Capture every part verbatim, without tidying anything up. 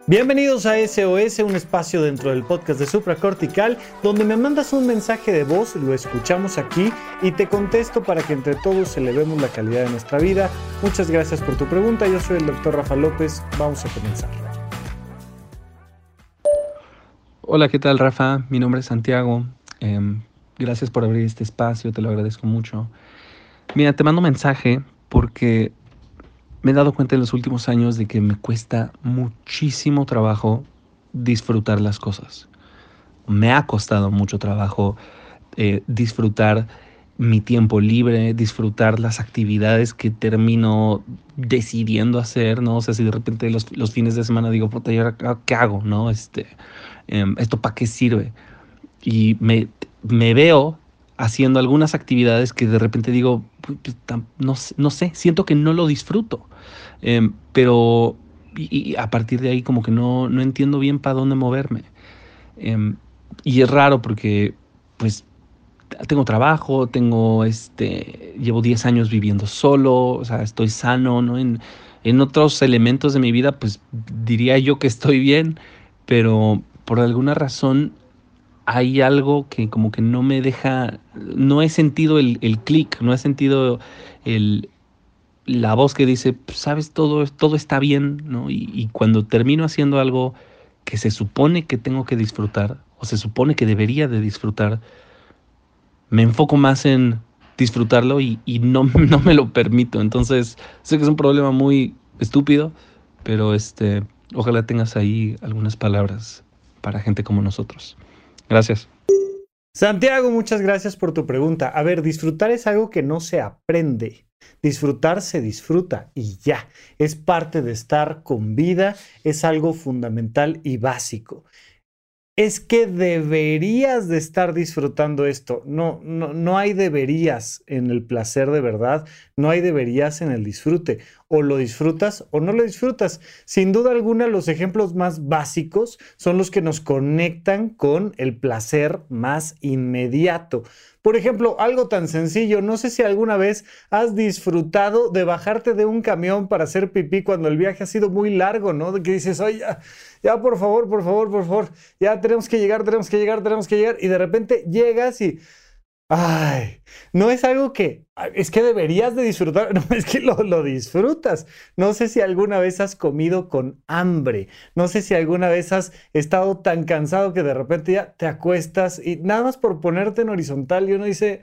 Bienvenidos a S O S, un espacio dentro del podcast de Supracortical, donde me mandas un mensaje de voz, lo escuchamos aquí y te contesto para que entre todos elevemos la calidad de nuestra vida. Muchas gracias por tu pregunta, yo soy el doctor Rafa López, vamos a comenzar. Hola, ¿qué tal, Rafa? Mi nombre es Santiago. Eh, gracias por abrir este espacio, te lo agradezco mucho. Mira, te mando un mensaje porque me he dado cuenta en los últimos años de que me cuesta muchísimo trabajo disfrutar las cosas. Me ha costado mucho trabajo eh, disfrutar mi tiempo libre, disfrutar las actividades que termino decidiendo hacer, ¿no? O sea, si de repente los, los fines de semana digo, puta, ¿y ahora qué hago, no? Este, eh, ¿esto para qué sirve? Y me, me veo haciendo algunas actividades que de repente digo, no, no sé, siento que no lo disfruto. Eh, pero y, y a partir de ahí como que no, no entiendo bien para dónde moverme. Eh, y es raro porque pues tengo trabajo, tengo este, llevo diez años viviendo solo, o sea, estoy sano, ¿no? En, en otros elementos de mi vida, pues diría yo que estoy bien, pero por alguna razón hay algo que como que no me deja, no he sentido el, el clic, no he sentido el, la voz que dice, pues, sabes, todo, todo está bien, ¿no? Y, y cuando termino haciendo algo que se supone que tengo que disfrutar, o se supone que debería de disfrutar, me enfoco más en disfrutarlo y, y no, no me lo permito. Entonces, sé que es un problema muy estúpido, pero este, ojalá tengas ahí algunas palabras para gente como nosotros. Gracias. Santiago, muchas gracias por tu pregunta. A ver, disfrutar es algo que no se aprende. Disfrutar se disfruta y ya. Es parte de estar con vida, es algo fundamental y básico. Es que deberías de estar disfrutando esto. No, no, no hay deberías en el placer de verdad, no hay deberías en el disfrute. O lo disfrutas o no lo disfrutas. Sin duda alguna, los ejemplos más básicos son los que nos conectan con el placer más inmediato. Por ejemplo, algo tan sencillo, no sé si alguna vez has disfrutado de bajarte de un camión para hacer pipí cuando el viaje ha sido muy largo, ¿no? De que dices, oye, ya, ya, por favor, por favor, por favor, ya tenemos que llegar, tenemos que llegar, tenemos que llegar, y de repente llegas y, ay, no es algo que, es que deberías de disfrutar, no, es que lo, lo disfrutas. No sé si alguna vez has comido con hambre, no sé si alguna vez has estado tan cansado que de repente ya te acuestas y nada más por ponerte en horizontal y uno dice,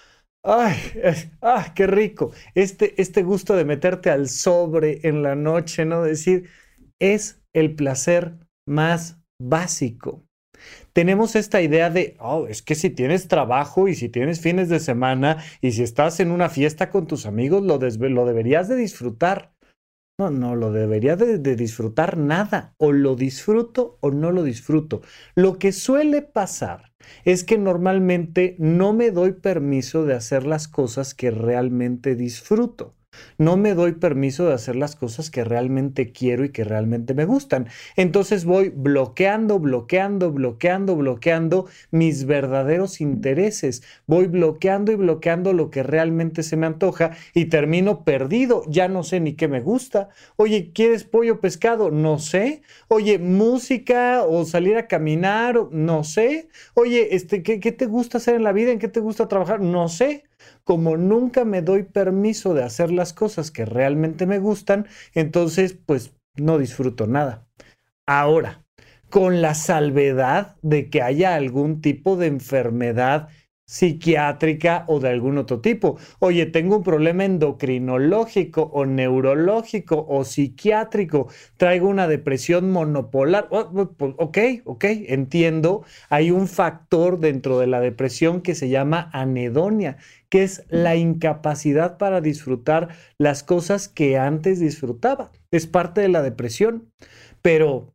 ay, es, ah, qué rico, este, este gusto de meterte al sobre en la noche, ¿no? Decir, es el placer más básico. Tenemos esta idea de, oh, es que si tienes trabajo y si tienes fines de semana y si estás en una fiesta con tus amigos, lo, lo deberías de disfrutar. No, no lo debería de, de disfrutar nada. O lo disfruto o no lo disfruto. Lo que suele pasar es que normalmente no me doy permiso de hacer las cosas que realmente disfruto. No me doy permiso de hacer las cosas que realmente quiero y que realmente me gustan. Entonces voy bloqueando, bloqueando, bloqueando, bloqueando mis verdaderos intereses. Voy bloqueando y bloqueando lo que realmente se me antoja y termino perdido. Ya no sé ni qué me gusta. Oye, ¿quieres pollo, pescado? No sé. Oye, música o salir a caminar? No sé. Oye, este, ¿qué, qué te gusta hacer en la vida? ¿En qué te gusta trabajar? No sé. Como nunca me doy permiso de hacer las cosas que realmente me gustan, entonces pues no disfruto nada. Ahora, con la salvedad de que haya algún tipo de enfermedad psiquiátrica o de algún otro tipo. Oye, tengo un problema endocrinológico o neurológico o psiquiátrico, traigo una depresión monopolar. Oh, ok, ok, entiendo. Hay un factor dentro de la depresión que se llama anedonia, que es la incapacidad para disfrutar las cosas que antes disfrutaba. Es parte de la depresión. Pero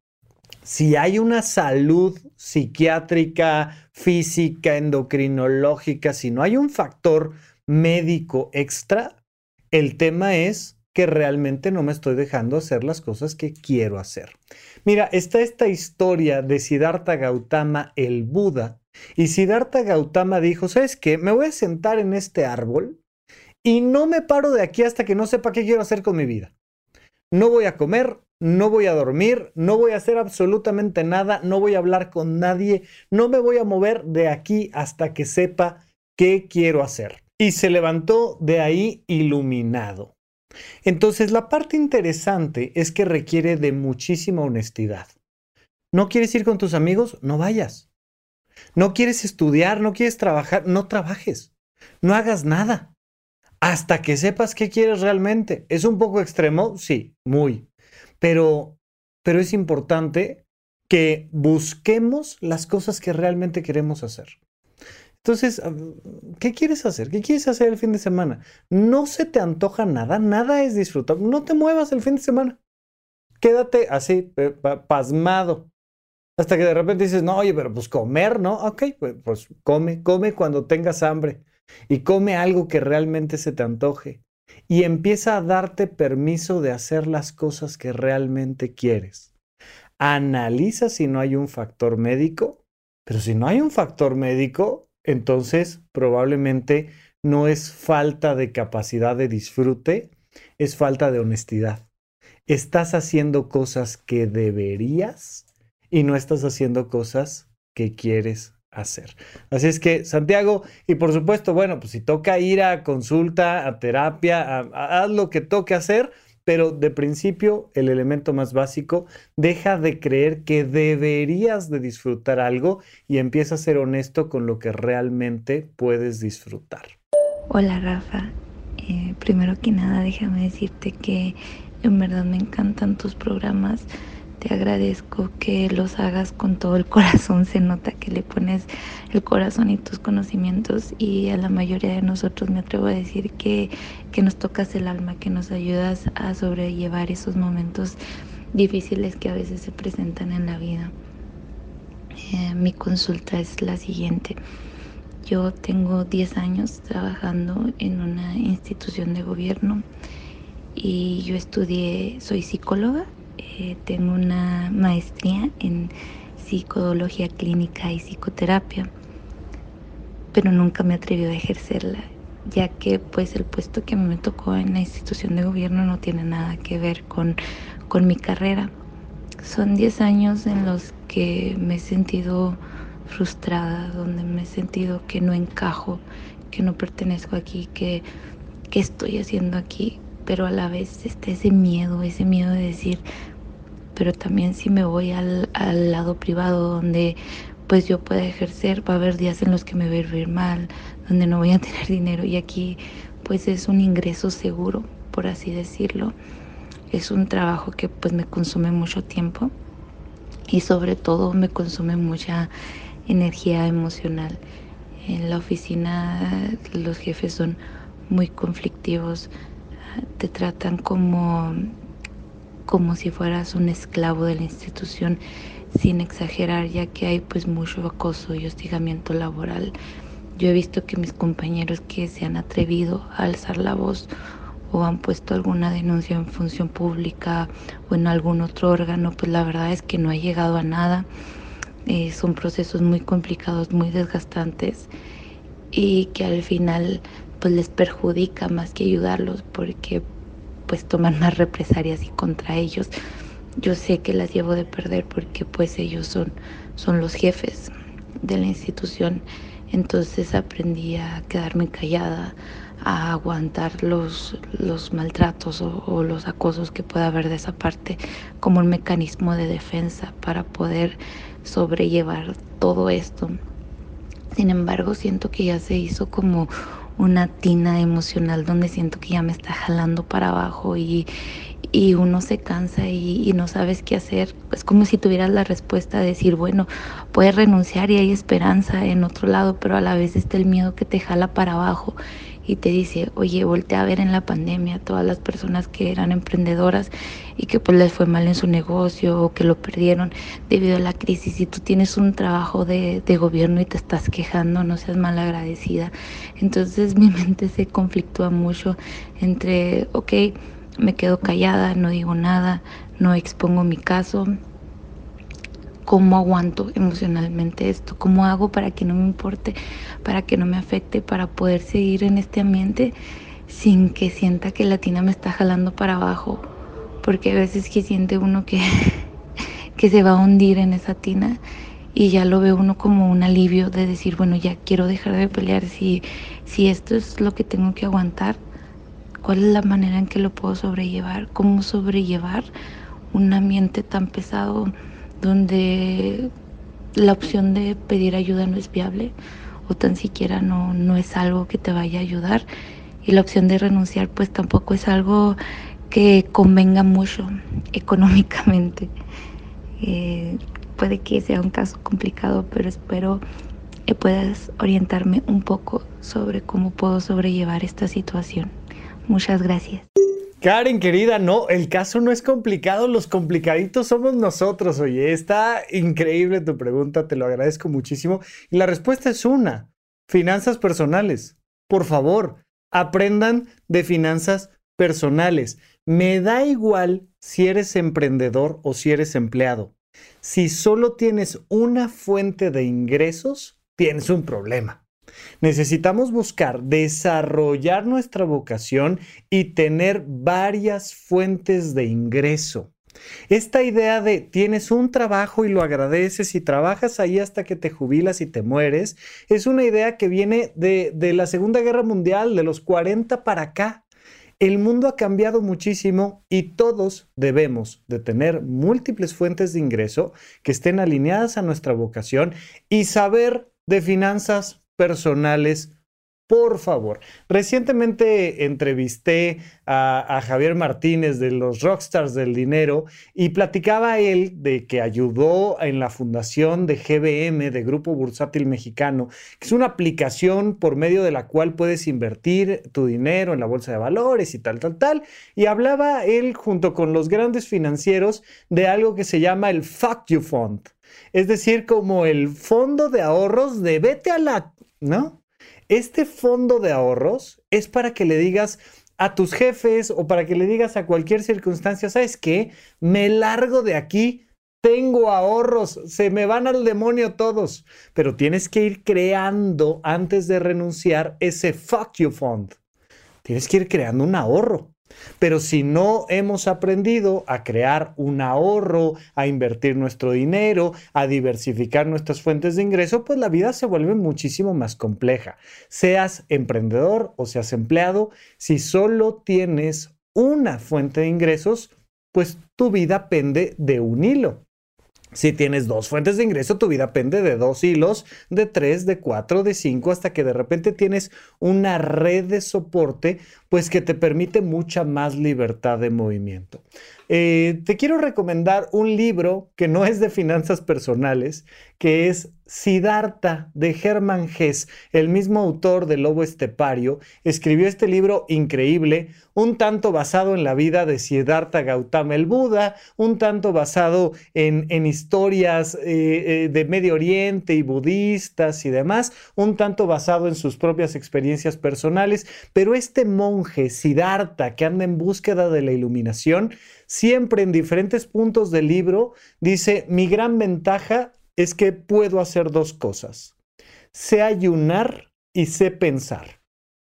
si hay una salud psiquiátrica, física, endocrinológica, si no hay un factor médico extra, el tema es que realmente no me estoy dejando hacer las cosas que quiero hacer. Mira, está esta historia de Siddhartha Gautama, el Buda, y Siddhartha Gautama dijo, ¿sabes qué? Me voy a sentar en este árbol y no me paro de aquí hasta que no sepa qué quiero hacer con mi vida. No voy a comer, no voy a dormir, no voy a hacer absolutamente nada, no voy a hablar con nadie, no me voy a mover de aquí hasta que sepa qué quiero hacer. Y se levantó de ahí iluminado. Entonces, la parte interesante es que requiere de muchísima honestidad. ¿No quieres ir con tus amigos? No vayas. ¿No quieres estudiar? ¿No quieres trabajar? No trabajes. No hagas nada. Hasta que sepas qué quieres realmente. ¿Es un poco extremo? Sí, muy. Pero, pero es importante que busquemos las cosas que realmente queremos hacer. Entonces, ¿qué quieres hacer? ¿Qué quieres hacer el fin de semana? No se te antoja nada, nada es disfrutar. No te muevas el fin de semana. Quédate así, pasmado. Hasta que de repente dices, no, oye, pero pues comer, ¿no? Ok, pues, pues come, come cuando tengas hambre. Y come algo que realmente se te antoje. Y empieza a darte permiso de hacer las cosas que realmente quieres. Analiza si no hay un factor médico, pero si no hay un factor médico, entonces probablemente no es falta de capacidad de disfrute, es falta de honestidad. Estás haciendo cosas que deberías y no estás haciendo cosas que quieres hacer. Así es que, Santiago, y por supuesto, bueno, pues si toca ir a consulta, a terapia, a, a, haz lo que toque hacer, pero de principio, el elemento más básico, deja de creer que deberías de disfrutar algo y empieza a ser honesto con lo que realmente puedes disfrutar. Hola, Rafa. Eh, primero que nada, déjame decirte que en verdad me encantan tus programas. Te agradezco que los hagas con todo el corazón. Se nota que le pones el corazón y tus conocimientos, y a la mayoría de nosotros me atrevo a decir que, que nos tocas el alma, que nos ayudas a sobrellevar esos momentos difíciles que a veces se presentan en la vida. Eh, mi consulta es la siguiente. Yo tengo diez años trabajando en una institución de gobierno y yo estudié, soy psicóloga. Eh, tengo una maestría en psicología clínica y psicoterapia, pero nunca me atreví a ejercerla, ya que pues el puesto que me tocó en la institución de gobierno no tiene nada que ver con, con mi carrera. Son diez años en los que me he sentido frustrada, donde me he sentido que no encajo, que no pertenezco aquí, que, que estoy haciendo aquí, pero a la vez está ese miedo, ese miedo de decir, pero también si me voy al, al lado privado donde pues yo pueda ejercer, va a haber días en los que me voy a ir mal, donde no voy a tener dinero, y aquí pues es un ingreso seguro, por así decirlo. Es un trabajo que pues me consume mucho tiempo y sobre todo me consume mucha energía emocional. En la oficina los jefes son muy conflictivos, te tratan como, como si fueras un esclavo de la institución, sin exagerar, ya que hay pues mucho acoso y hostigamiento laboral. Yo he visto que mis compañeros que se han atrevido a alzar la voz o han puesto alguna denuncia en función pública o en algún otro órgano, pues la verdad es que no ha llegado a nada. Eh, son procesos muy complicados, muy desgastantes, y que al final pues les perjudica más que ayudarlos, porque pues toman más represalias y contra ellos. Yo sé que las llevo de perder porque pues ellos son, son los jefes de la institución. Entonces aprendí a quedarme callada, a aguantar los, los maltratos o, o los acosos que pueda haber de esa parte como un mecanismo de defensa para poder sobrellevar todo esto. Sin embargo, siento que ya se hizo como una tina emocional donde siento que ya me está jalando para abajo y, y uno se cansa y, y no sabes qué hacer. Es como si tuvieras la respuesta de decir, bueno, puedes renunciar y hay esperanza en otro lado, pero a la vez está el miedo que te jala para abajo y te dice, oye, voltea a ver en la pandemia todas las personas que eran emprendedoras y que pues les fue mal en su negocio o que lo perdieron debido a la crisis. Si tú tienes un trabajo de, de gobierno y te estás quejando, no seas malagradecida. Entonces mi mente se conflictúa mucho entre, ok, me quedo callada, no digo nada, no expongo mi caso. ¿Cómo aguanto emocionalmente esto? ¿Cómo hago para que no me importe, para que no me afecte, para poder seguir en este ambiente sin que sienta que la tina me está jalando para abajo porque a veces que siente uno que, que se va a hundir en esa tina y ya lo ve uno como un alivio de decir, bueno, ya quiero dejar de pelear, si, si esto es lo que tengo que aguantar, ¿cuál es la manera en que lo puedo sobrellevar? ¿Cómo sobrellevar un ambiente tan pesado donde la opción de pedir ayuda no es viable o tan siquiera no, no es algo que te vaya a ayudar? Y la opción de renunciar pues tampoco es algo que convenga mucho económicamente. Eh, puede que sea un caso complicado, pero espero que puedas orientarme un poco sobre cómo puedo sobrellevar esta situación. Muchas gracias. Karen, querida, no, el caso no es complicado, los complicaditos somos nosotros, oye, está increíble tu pregunta, te lo agradezco muchísimo. Y la respuesta es una, finanzas personales. Por favor, aprendan de finanzas personales. Me da igual si eres emprendedor o si eres empleado. Si solo tienes una fuente de ingresos, tienes un problema. Necesitamos buscar desarrollar nuestra vocación y tener varias fuentes de ingreso. Esta idea de tienes un trabajo y lo agradeces y trabajas ahí hasta que te jubilas y te mueres, es una idea que viene de, de la Segunda Guerra Mundial, de los cuarenta para acá. El mundo ha cambiado muchísimo y todos debemos de tener múltiples fuentes de ingreso que estén alineadas a nuestra vocación y saber de finanzas personales, por favor. Recientemente entrevisté a, a Javier Martínez de los Rockstars del Dinero y platicaba él de que ayudó en la fundación de G B M, de Grupo Bursátil Mexicano, que es una aplicación por medio de la cual puedes invertir tu dinero en la bolsa de valores y tal, tal, tal. Y hablaba él junto con los grandes financieros de algo que se llama el Fuck You Fund. Es decir, como el fondo de ahorros de vete a la... ¿no? Este fondo de ahorros es para que le digas a tus jefes o para que le digas a cualquier circunstancia, ¿sabes qué? Me largo de aquí, tengo ahorros, se me van al demonio todos. Pero tienes que ir creando antes de renunciar ese Fuck You Fund. Tienes que ir creando un ahorro. Pero si no hemos aprendido a crear un ahorro, a invertir nuestro dinero, a diversificar nuestras fuentes de ingreso, pues la vida se vuelve muchísimo más compleja. Seas emprendedor o seas empleado, si solo tienes una fuente de ingresos, pues tu vida pende de un hilo. Si tienes dos fuentes de ingreso, tu vida pende de dos hilos, de tres, de cuatro, de cinco, hasta que de repente tienes una red de soporte, pues que te permite mucha más libertad de movimiento. Eh, te quiero recomendar un libro que no es de finanzas personales, que es Siddhartha de Hermann Hesse, el mismo autor de Lobo Estepario. Escribió este libro increíble, un tanto basado en la vida de Siddhartha Gautama el Buda, un tanto basado en, en historias eh, eh, de Medio Oriente y budistas y demás, un tanto basado en sus propias experiencias personales, pero este monje Siddhartha que anda en búsqueda de la iluminación, siempre en diferentes puntos del libro dice: mi gran ventaja es que puedo hacer dos cosas. Sé ayunar y sé pensar.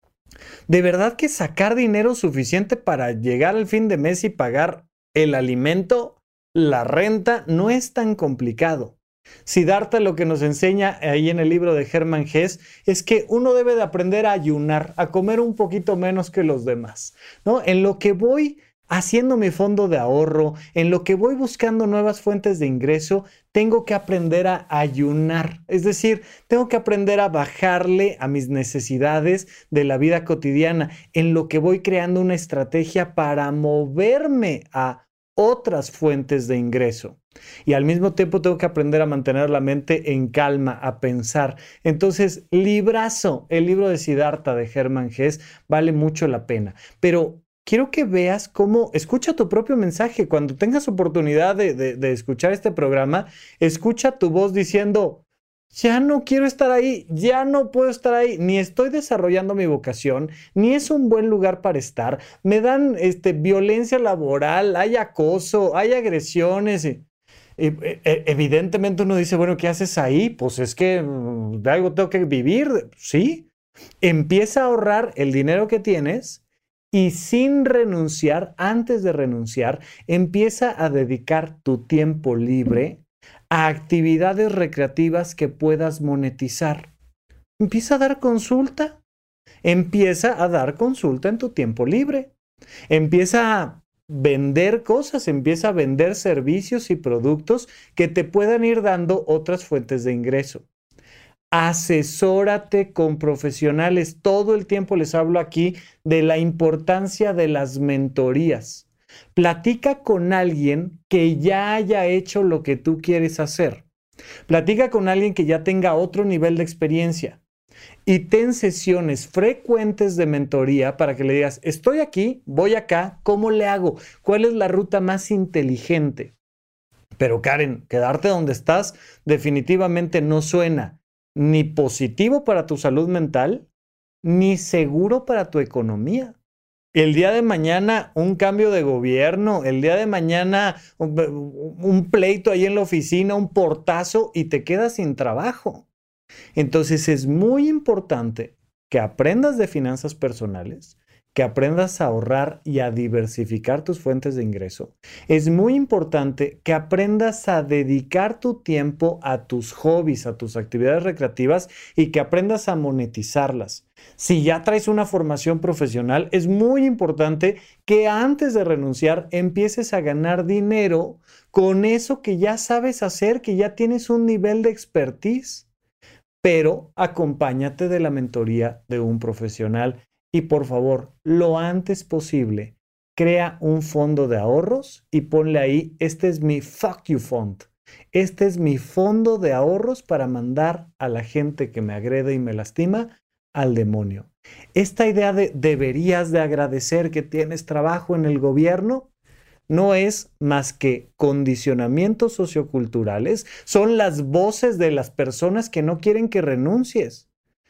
De verdad que sacar dinero suficiente para llegar al fin de mes y pagar el alimento, la renta, no es tan complicado. Siddhartha lo que nos enseña ahí en el libro de Hermann Hesse es que uno debe de aprender a ayunar, a comer un poquito menos que los demás, ¿no? En lo que voy haciendo mi fondo de ahorro, en lo que voy buscando nuevas fuentes de ingreso, tengo que aprender a ayunar. Es decir, tengo que aprender a bajarle a mis necesidades de la vida cotidiana, en lo que voy creando una estrategia para moverme a otras fuentes de ingreso. Y al mismo tiempo tengo que aprender a mantener la mente en calma, a pensar. Entonces, librazo, el libro de Siddhartha de Hermann Hesse vale mucho la pena. Pero quiero que veas cómo, escucha tu propio mensaje. Cuando tengas oportunidad de, de, de escuchar este programa, escucha tu voz diciendo: ya no quiero estar ahí, ya no puedo estar ahí, ni estoy desarrollando mi vocación, ni es un buen lugar para estar. Me dan este, violencia laboral, hay acoso, hay agresiones. Y, y, evidentemente uno dice, bueno, ¿qué haces ahí? Pues es que de algo tengo que vivir. Sí, empieza a ahorrar el dinero que tienes y sin renunciar, antes de renunciar, empieza a dedicar tu tiempo libre a actividades recreativas que puedas monetizar. Empieza a dar consulta. Empieza a dar consulta en tu tiempo libre. Empieza a vender cosas, empieza a vender servicios y productos que te puedan ir dando otras fuentes de ingreso. Asesórate con profesionales. Todo el tiempo les hablo aquí de la importancia de las mentorías. Platica con alguien que ya haya hecho lo que tú quieres hacer. Platica con alguien que ya tenga otro nivel de experiencia. Y ten sesiones frecuentes de mentoría para que le digas, estoy aquí, voy acá, ¿cómo le hago? ¿Cuál es la ruta más inteligente? Pero Karen, quedarte donde estás definitivamente no suena ni positivo para tu salud mental, ni seguro para tu economía. El día de mañana un cambio de gobierno, el día de mañana un, un pleito ahí en la oficina, un portazo y te quedas sin trabajo. Entonces es muy importante que aprendas de finanzas personales, que aprendas a ahorrar y a diversificar tus fuentes de ingreso. Es muy importante que aprendas a dedicar tu tiempo a tus hobbies, a tus actividades recreativas y que aprendas a monetizarlas. Si ya traes una formación profesional, es muy importante que antes de renunciar empieces a ganar dinero con eso que ya sabes hacer, que ya tienes un nivel de expertise. Pero acompáñate de la mentoría de un profesional y por favor, lo antes posible, crea un fondo de ahorros y ponle ahí, este es mi fuck you fund. Este es mi fondo de ahorros para mandar a la gente que me agrede y me lastima al demonio. Esta idea de deberías de agradecer que tienes trabajo en el gobierno no es más que condicionamientos socioculturales, son las voces de las personas que no quieren que renuncies.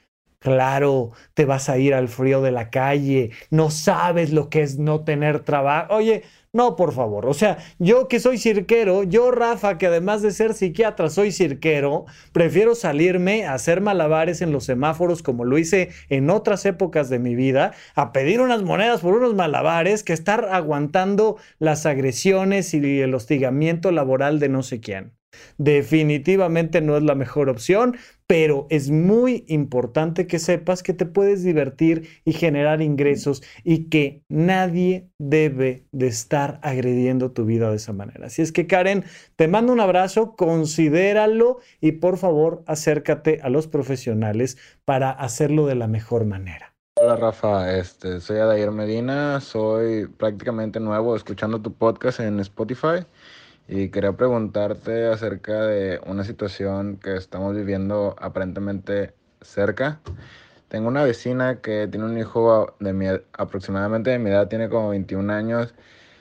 Claro, te vas a ir al frío de la calle, no sabes lo que es no tener trabajo. Oye, no, por favor, o sea, yo que soy cirquero, yo Rafa, que además de ser psiquiatra soy cirquero, prefiero salirme a hacer malabares en los semáforos como lo hice en otras épocas de mi vida, a pedir unas monedas por unos malabares que estar aguantando las agresiones y el hostigamiento laboral de no sé quién. Definitivamente no es la mejor opción, pero es muy importante que sepas que te puedes divertir y generar ingresos y que nadie debe de estar agrediendo tu vida de esa manera. Así es que Karen, te mando un abrazo, considéralo y por favor acércate a los profesionales para hacerlo de la mejor manera. Hola Rafa, este, soy Adair Medina, soy prácticamente nuevo escuchando tu podcast en Spotify. Y quería preguntarte acerca de una situación que estamos viviendo aparentemente cerca. Tengo una vecina que tiene un hijo de mi, aproximadamente de mi edad, tiene como veintiún años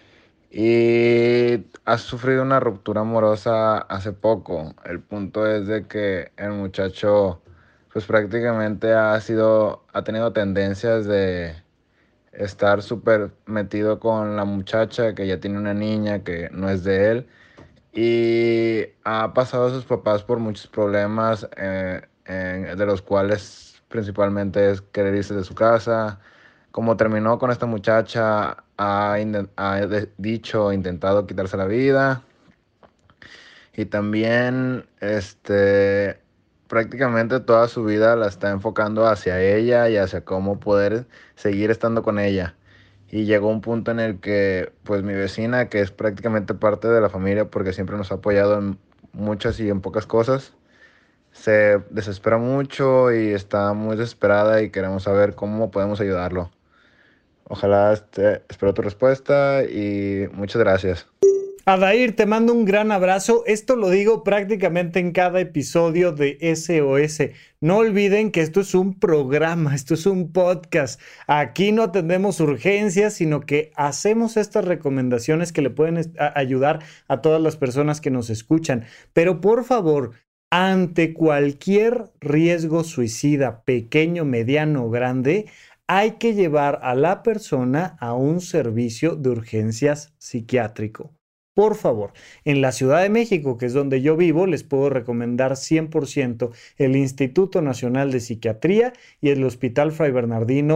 y ha sufrido una ruptura amorosa hace poco. El punto es de que el muchacho pues prácticamente ha sido, ha tenido tendencias de estar súper metido con la muchacha, que ya tiene una niña que no es de él, y ha pasado a sus papás por muchos problemas, eh, eh, de los cuales principalmente es querer irse de su casa. Como terminó con esta muchacha, ha, ha de, dicho, intentado quitarse la vida, y también este prácticamente toda su vida la está enfocando hacia ella y hacia cómo poder seguir estando con ella. Y llegó un punto en el que, pues mi vecina, que es prácticamente parte de la familia porque siempre nos ha apoyado en muchas y en pocas cosas, se desespera mucho y está muy desesperada y queremos saber cómo podemos ayudarlo. Ojalá, este, espero tu respuesta y muchas gracias. Adair, te mando un gran abrazo. Esto lo digo prácticamente en cada episodio de S O S. No olviden que esto es un programa, esto es un podcast. Aquí no atendemos urgencias, sino que hacemos estas recomendaciones que le pueden ayudar a todas las personas que nos escuchan. Pero por favor, ante cualquier riesgo suicida, pequeño, mediano o grande, hay que llevar a la persona a un servicio de urgencias psiquiátrico. Por favor, en la Ciudad de México, que es donde yo vivo, les puedo recomendar cien por ciento el Instituto Nacional de Psiquiatría y el Hospital Fray Bernardino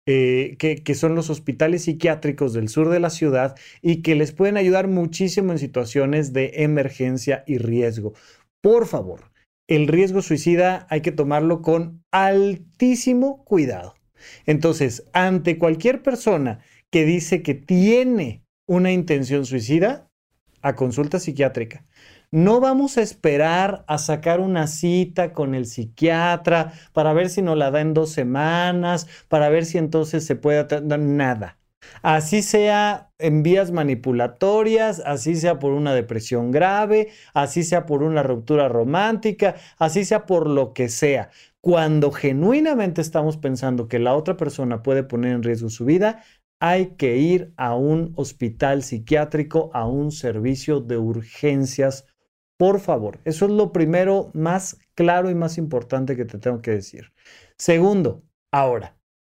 eh, que, que son los hospitales psiquiátricos del sur de la ciudad y que les pueden ayudar muchísimo en situaciones de emergencia y riesgo. Por favor, el riesgo suicida hay que tomarlo con altísimo cuidado. Entonces, ante cualquier persona que dice que tiene una intención suicida, a consulta psiquiátrica. No vamos a esperar a sacar una cita con el psiquiatra para ver si nos la da en dos semanas, para ver si entonces se puede atender. Nada. Así sea en vías manipulatorias, así sea por una depresión grave, así sea por una ruptura romántica, así sea por lo que sea. Cuando genuinamente estamos pensando que la otra persona puede poner en riesgo su vida, hay que ir a un hospital psiquiátrico, a un servicio de urgencias. Por favor, eso es lo primero, más claro y más importante que te tengo que decir. Segundo, ahora,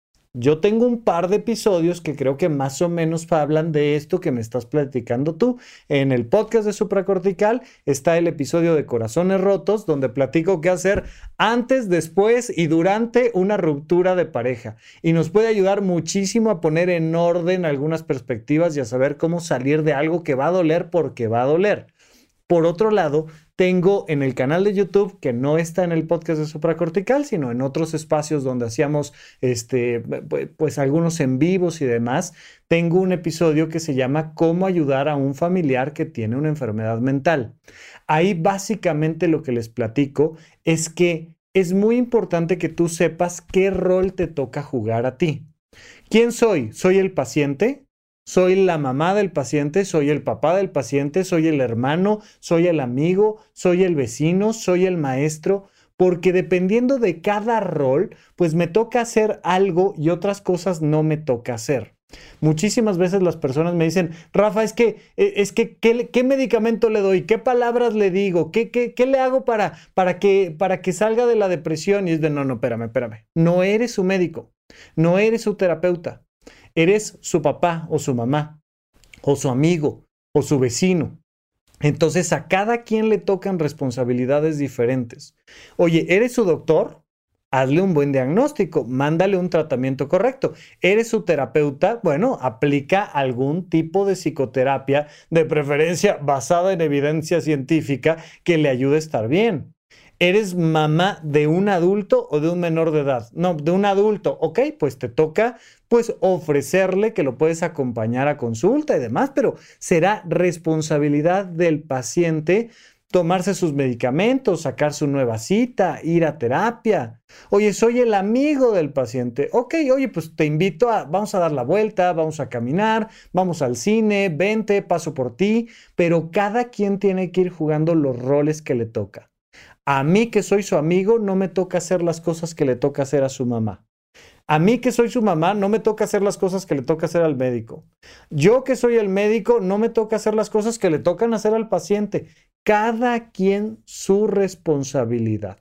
yo tengo un par de episodios que creo que más o menos hablan de esto que me estás platicando tú. En el podcast de Supracortical está el episodio de Corazones Rotos, donde platico qué hacer antes, después y durante una ruptura de pareja. Y nos puede ayudar muchísimo a poner en orden algunas perspectivas y a saber cómo salir de algo que va a doler porque va a doler. Por otro lado, tengo en el canal de YouTube, que no está en el podcast de Supracortical, sino en otros espacios donde hacíamos este, pues algunos en vivos y demás, tengo un episodio que se llama Cómo ayudar a un familiar que tiene una enfermedad mental. Ahí básicamente lo que les platico es que es muy importante que tú sepas qué rol te toca jugar a ti. ¿Quién soy? ¿Soy el paciente? Soy la mamá del paciente, soy el papá del paciente, soy el hermano, soy el amigo, soy el vecino, soy el maestro, porque dependiendo de cada rol, pues me toca hacer algo y otras cosas no me toca hacer. Muchísimas veces las personas me dicen, Rafa, es que, es que ¿qué, qué medicamento le doy? ¿Qué palabras le digo? ¿Qué, qué, qué le hago para, para, que, para que salga de la depresión? Y es de, no, no, espérame, espérame. No eres su médico, no eres su terapeuta. Eres su papá o su mamá, o su amigo, o su vecino. Entonces a cada quien le tocan responsabilidades diferentes. Oye, ¿eres su doctor? Hazle un buen diagnóstico, mándale un tratamiento correcto. ¿Eres su terapeuta? Bueno, aplica algún tipo de psicoterapia, de preferencia basada en evidencia científica, que le ayude a estar bien. ¿Eres mamá de un adulto o de un menor de edad? No, de un adulto. Ok, pues te toca pues ofrecerle que lo puedes acompañar a consulta y demás, pero será responsabilidad del paciente tomarse sus medicamentos, sacar su nueva cita, ir a terapia. Oye, soy el amigo del paciente. Ok, oye, pues te invito a, vamos a dar la vuelta, vamos a caminar, vamos al cine, vente, paso por ti, pero cada quien tiene que ir jugando los roles que le toca. A mí que soy su amigo no me toca hacer las cosas que le toca hacer a su mamá. A mí que soy su mamá no me toca hacer las cosas que le toca hacer al médico. Yo que soy el médico no me toca hacer las cosas que le tocan hacer al paciente. Cada quien su responsabilidad.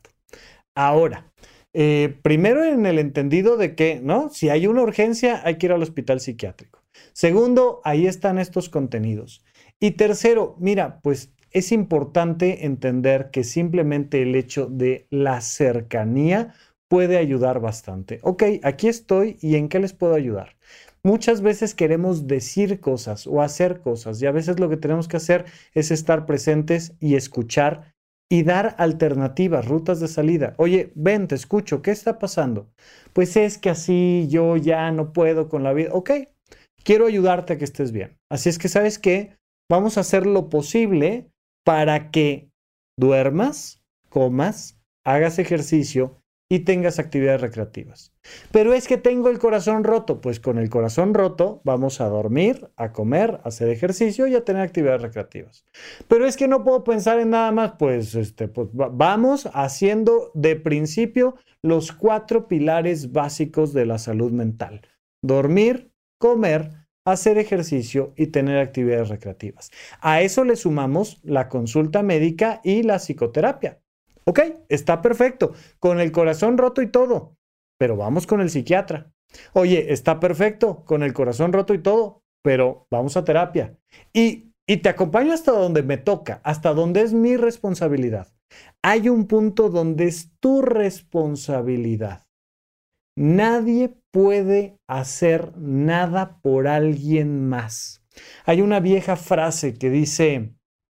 Ahora, eh, primero en el entendido de que, ¿no? Si hay una urgencia hay que ir al hospital psiquiátrico. Segundo, ahí están estos contenidos. Y tercero, mira, pues es importante entender que simplemente el hecho de la cercanía puede ayudar bastante. Ok, aquí estoy y ¿en qué les puedo ayudar? Muchas veces queremos decir cosas o hacer cosas y a veces lo que tenemos que hacer es estar presentes y escuchar y dar alternativas, rutas de salida. Oye, ven, te escucho, ¿qué está pasando? Pues es que así yo ya no puedo con la vida. Ok, quiero ayudarte a que estés bien. Así es que, ¿sabes qué? Vamos a hacer lo posible para que duermas, comas, hagas ejercicio y tengas actividades recreativas. Pero es que tengo el corazón roto. Pues con el corazón roto vamos a dormir, a comer, a hacer ejercicio y a tener actividades recreativas. Pero es que no puedo pensar en nada más. Pues, este, pues vamos haciendo de principio los cuatro pilares básicos de la salud mental. Dormir, comer, hacer ejercicio y tener actividades recreativas. A eso le sumamos la consulta médica y la psicoterapia. Ok, está perfecto, con el corazón roto y todo, pero vamos con el psiquiatra. Oye, está perfecto, con el corazón roto y todo, pero vamos a terapia. Y, y te acompaño hasta donde me toca, hasta donde es mi responsabilidad. Hay un punto donde es tu responsabilidad. Nadie puede hacer nada por alguien más. Hay una vieja frase que dice,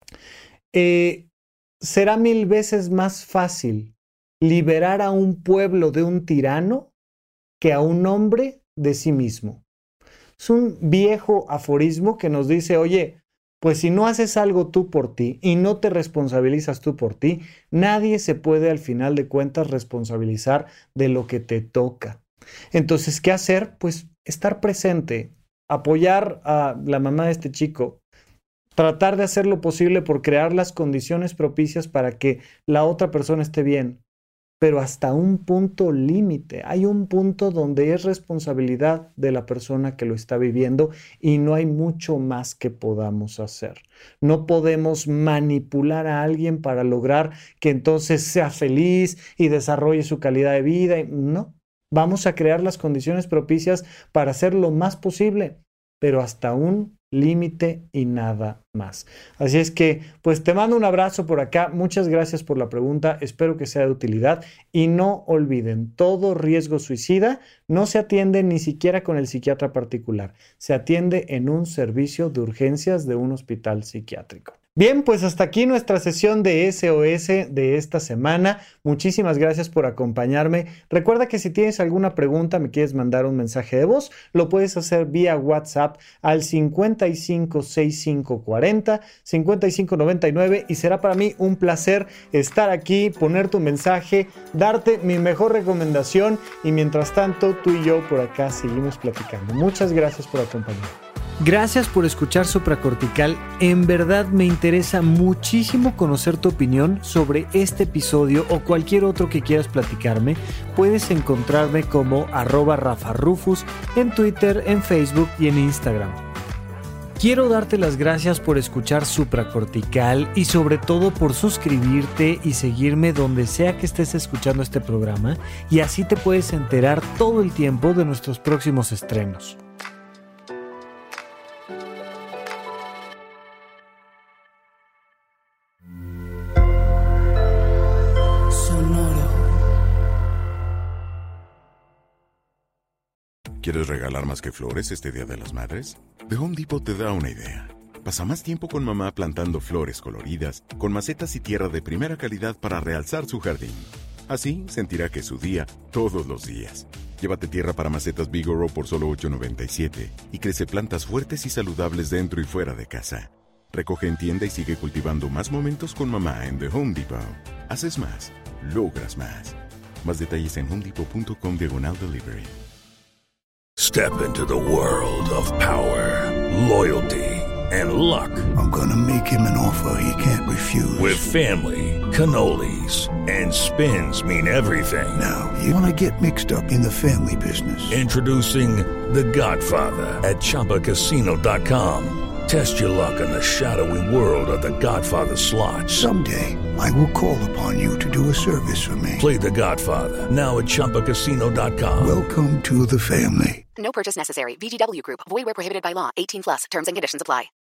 eh, será mil veces más fácil liberar a un pueblo de un tirano que a un hombre de sí mismo. Es un viejo aforismo que nos dice, oye, pues si no haces algo tú por ti y no te responsabilizas tú por ti, nadie se puede al final de cuentas responsabilizar de lo que te toca. Entonces, ¿qué hacer? Pues estar presente, apoyar a la mamá de este chico, tratar de hacer lo posible por crear las condiciones propicias para que la otra persona esté bien, pero hasta un punto límite. Hay un punto donde es responsabilidad de la persona que lo está viviendo y no hay mucho más que podamos hacer. No podemos manipular a alguien para lograr que entonces sea feliz y desarrolle su calidad de vida. No, vamos a crear las condiciones propicias para hacer lo más posible, pero hasta un límite y nada más. Así es que, pues te mando un abrazo por acá. Muchas gracias por la pregunta. Espero que sea de utilidad. Y no olviden, todo riesgo suicida no se atiende ni siquiera con el psiquiatra particular. Se atiende en un servicio de urgencias de un hospital psiquiátrico. Bien, pues hasta aquí nuestra sesión de S O S de esta semana. Muchísimas gracias por acompañarme. Recuerda que si tienes alguna pregunta, me quieres mandar un mensaje de voz, lo puedes hacer vía WhatsApp al cincuenta y cinco sesenta y cinco cuarenta cincuenta y cinco noventa y nueve y será para mí un placer estar aquí, poner tu mensaje, darte mi mejor recomendación y mientras tanto tú y yo por acá seguimos platicando. Muchas gracias por acompañarme. Gracias por escuchar Supracortical. En verdad me interesa muchísimo conocer tu opinión sobre este episodio o cualquier otro que quieras platicarme. Puedes encontrarme como arroba Rafa Rufus en Twitter, en Facebook y en Instagram. Quiero darte las gracias por escuchar Supracortical y sobre todo por suscribirte y seguirme donde sea que estés escuchando este programa y así te puedes enterar todo el tiempo de nuestros próximos estrenos. ¿Quieres regalar más que flores este Día de las Madres? The Home Depot te da una idea. Pasa más tiempo con mamá plantando flores coloridas, con macetas y tierra de primera calidad para realzar su jardín. Así sentirá que es su día todos los días. Llévate tierra para macetas Bigoro por solo ocho noventa y siete y crece plantas fuertes y saludables dentro y fuera de casa. Recoge en tienda y sigue cultivando más momentos con mamá en The Home Depot. Haces más, logras más. Más detalles en homedepot.com diagonal delivery. Step into the world of power, loyalty, and luck. I'm gonna make him an offer he can't refuse. With family, cannolis, and spins mean everything. Now, you wanna get mixed up in the family business. Introducing The Godfather at Chumba Casino dot com. Test your luck in the shadowy world of The Godfather slot. Someday, I will call upon you to do a service for me. Play The Godfather, now at Chumba Casino dot com. Welcome to the family. No purchase necessary. V G W Group. Void where prohibited by law. eighteen plus. Terms and conditions apply.